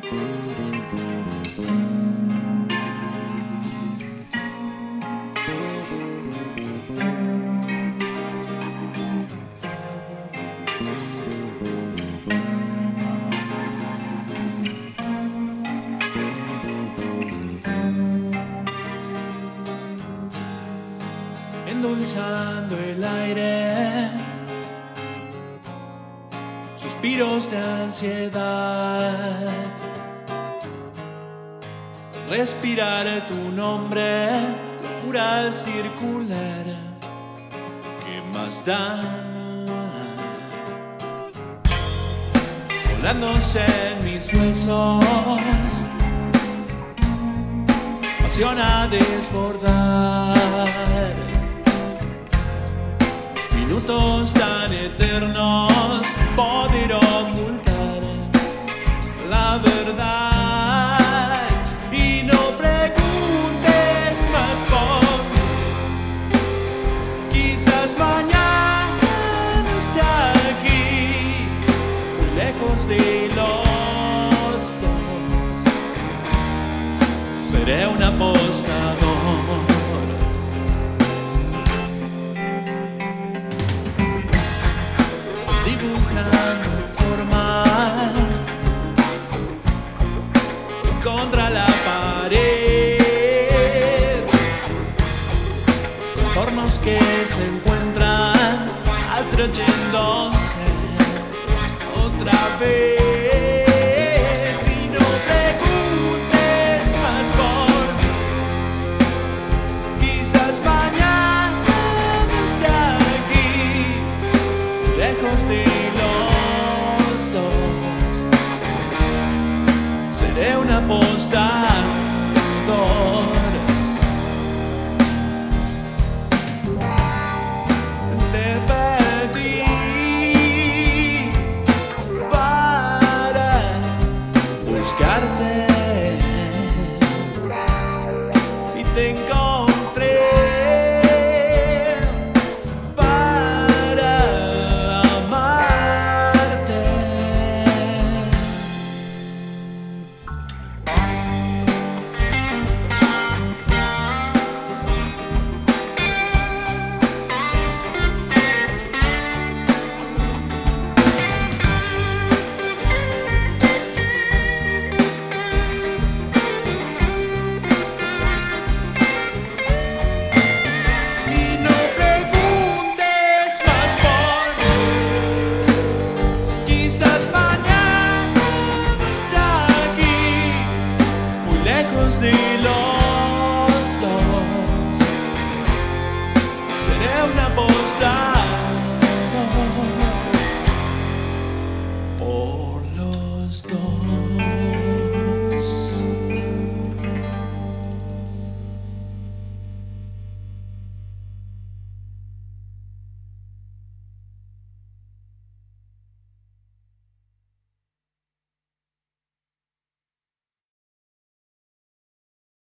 Endulzando el aire, suspiros de ansiedad, respirar tu nombre, locura circular, ¿qué más da? Volándose en mis huesos, pasión a desbordar, minutos tan eternos, poder ocultar la verdad. Y no preguntes más por mí, quizás mañana no esté aquí, muy lejos de los dos. Seré un apostador, dibujando formas contra la pared, contornos que se encuentran atrayéndose otra vez. Y no preguntes más por mí, quizás mañana no esté aquí, lejos de un apostador. Te pedí para buscarte y te encontré para amarte. De los dos seré una postal.